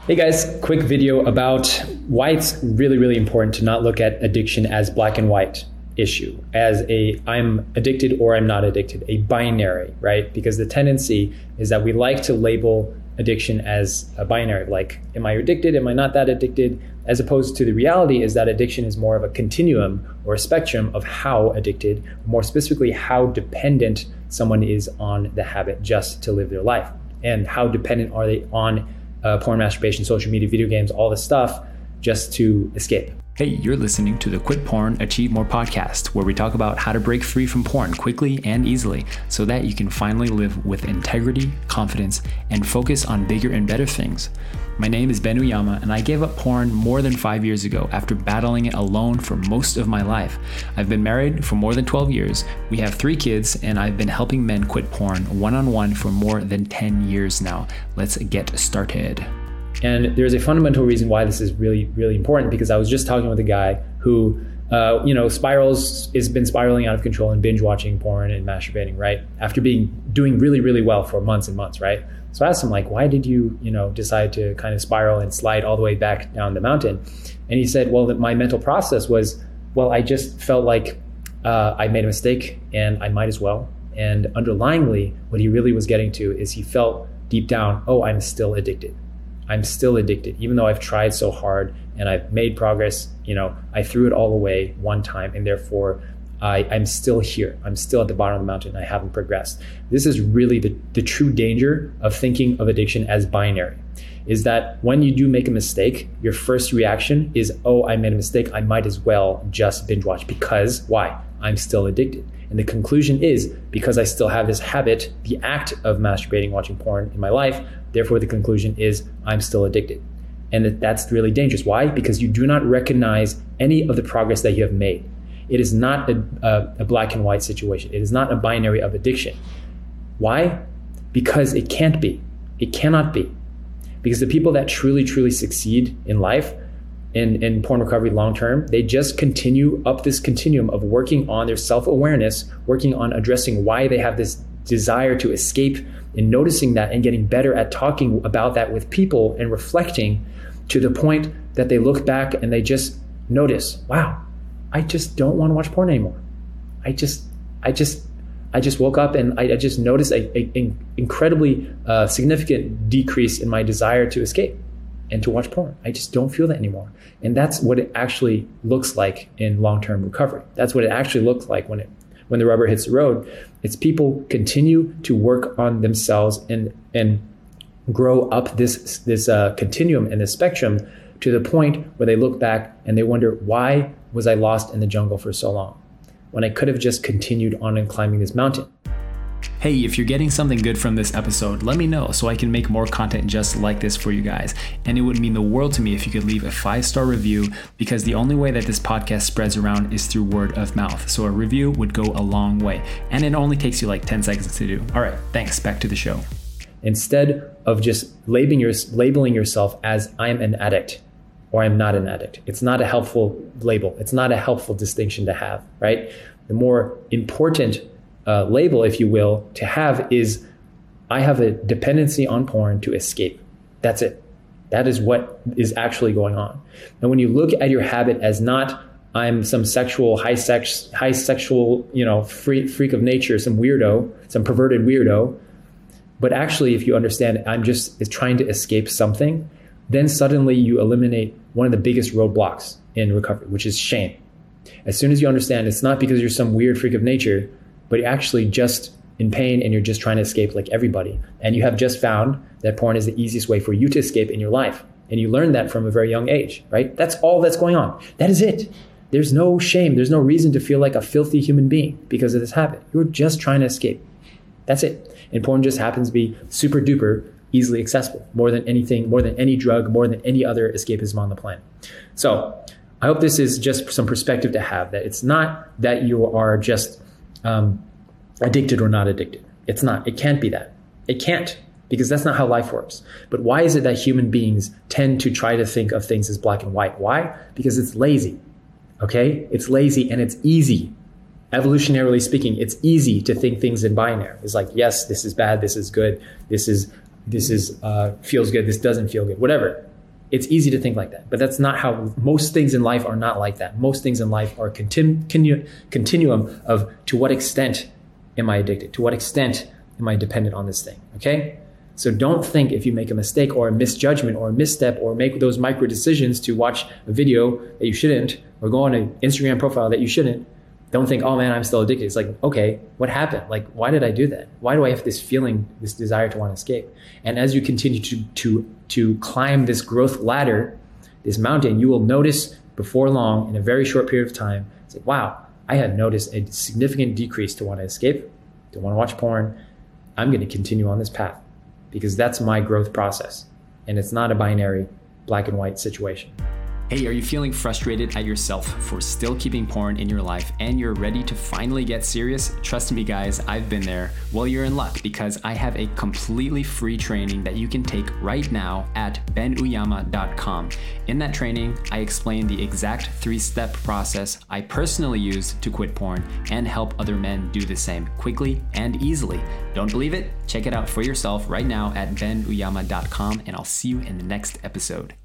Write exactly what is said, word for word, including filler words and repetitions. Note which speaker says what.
Speaker 1: Hey guys, quick video about why it's really, really important to not look at addiction as black and white issue, as a I'm addicted or I'm not addicted, a binary, right? Because the tendency is that we like to label addiction as a binary, like, am I addicted? Am I not that addicted? As opposed to the reality is that addiction is more of a continuum or a spectrum of how addicted, more specifically, how dependent someone is on the habit just to live their life. And how dependent are they on uh, porn, masturbation, social media, video games, all this stuff just to escape.
Speaker 2: Hey, you're listening to the Quit Porn, Achieve More podcast, where we talk about how to break free from porn quickly and easily so that you can finally live with integrity, confidence, and focus on bigger and better things. My name is Ben Uyama, and I gave up porn more than five years ago after battling it alone for most of my life. I've been married for more than twelve years. We have three kids, and I've been helping men quit porn one-on-one for more than ten years now. Let's get started.
Speaker 1: And there's a fundamental reason why this is really, really important, because I was just talking with a guy who, uh, you know, spirals, has been spiraling out of control and binge watching porn and masturbating, right? After being, doing really, really well for months and months, right? So I asked him, like, why did you, you know, decide to kind of spiral and slide all the way back down the mountain? And he said, well, that my mental process was, well, I just felt like uh, I made a mistake and I might as well. And underlyingly, what he really was getting to is he felt deep down, oh, I'm still addicted. I'm still addicted, even though I've tried so hard and I've made progress. You know, I threw it all away one time, and therefore I, I'm still here. I'm still at the bottom of the mountain. I haven't progressed. This is really the, the true danger of thinking of addiction as binary, is that when you do make a mistake, your first reaction is, oh, I made a mistake. I might as well just binge watch, because why? I'm still addicted. And the conclusion is, because I still have this habit, the act of masturbating, watching porn in my life, therefore the conclusion is I'm still addicted. And that that's really dangerous. Why? Because you do not recognize any of the progress that you have made. It is not a, a, a black and white situation. It is not a binary of addiction. Why? Because it can't be. It cannot be. Because the people that truly, truly succeed in life, in, in porn recovery long-term, they just continue up this continuum of working on their self-awareness, working on addressing why they have this desire to escape, and noticing that and getting better at talking about that with people and reflecting to the point that they look back and they just notice, wow, I just don't want to watch porn anymore. I just, I just, I just woke up and I, I just noticed a, a, a incredibly uh, significant decrease in my desire to escape and to watch porn. I just don't feel that anymore. And that's what it actually looks like in long-term recovery. That's what it actually looks like when it when the rubber hits the road. It's people continue to work on themselves and and grow up this this uh, continuum and this spectrum to the point where they look back and they wonder, why was I lost in the jungle for so long when I could have just continued on and climbing this mountain?
Speaker 2: Hey, if you're getting something good from this episode, let me know so I can make more content just like this for you guys. And it would mean the world to me if you could leave a five-star review, because the only way that this podcast spreads around is through word of mouth. So a review would go a long way, and it only takes you like ten seconds to do. All right, thanks. Back to the show.
Speaker 1: Instead of just labeling, your, labeling yourself as I'm an addict or I'm not an addict, it's not a helpful label. It's not a helpful distinction to have, right? The more important Uh, label, if you will, to have is, I have a dependency on porn to escape. That's it. That is what is actually going on. And when you look at your habit as not, I'm some sexual, high sex, high sexual, you know, freak, freak of nature, some weirdo, some perverted weirdo, but actually, if you understand, I'm just trying to escape something, then suddenly you eliminate one of the biggest roadblocks in recovery, which is shame. As soon as you understand it's not because you're some weird freak of nature, but you're actually just in pain and you're just trying to escape like everybody. And you have just found that porn is the easiest way for you to escape in your life. And you learned that from a very young age, right? That's all that's going on. That is it. There's no shame. There's no reason to feel like a filthy human being because of this habit. You're just trying to escape. That's it. And porn just happens to be super duper easily accessible, more than anything, more than any drug, more than any other escapism on the planet. So I hope this is just some perspective to have, that it's not that you are just Um, addicted or not addicted. It's not. It can't be that. It can't, because that's not how life works. But why is it that human beings tend to try to think of things as black and white? Why? Because it's lazy. Okay? It's lazy and it's easy. Evolutionarily speaking, it's easy to think things in binary. It's like, yes, this is bad. This is good. This is this is uh, feels good. This doesn't feel good. Whatever. It's easy to think like that, but that's not how most things in life are. Not like that. Most things in life are a continu- continu- continuum of to what extent am I addicted? To what extent am I dependent on this thing? Okay? So don't think if you make a mistake or a misjudgment or a misstep or make those micro decisions to watch a video that you shouldn't or go on an Instagram profile that you shouldn't, don't think, oh man, I'm still addicted. It's like, okay, what happened? Like, why did I do that? Why do I have this feeling, this desire to want to escape? And as you continue to, to, to climb this growth ladder, this mountain, you will notice before long, in a very short period of time, it's like, wow, I had noticed a significant decrease to want to escape, to want to watch porn. I'm going to continue on this path because that's my growth process. And it's not a binary black and white situation.
Speaker 2: Hey, are you feeling frustrated at yourself for still keeping porn in your life and you're ready to finally get serious? Trust me guys, I've been there. Well, you're in luck because I have a completely free training that you can take right now at ben uyama dot com. In that training, I explain the exact three-step process I personally use to quit porn and help other men do the same quickly and easily. Don't believe it? Check it out for yourself right now at ben uyama dot com and I'll see you in the next episode.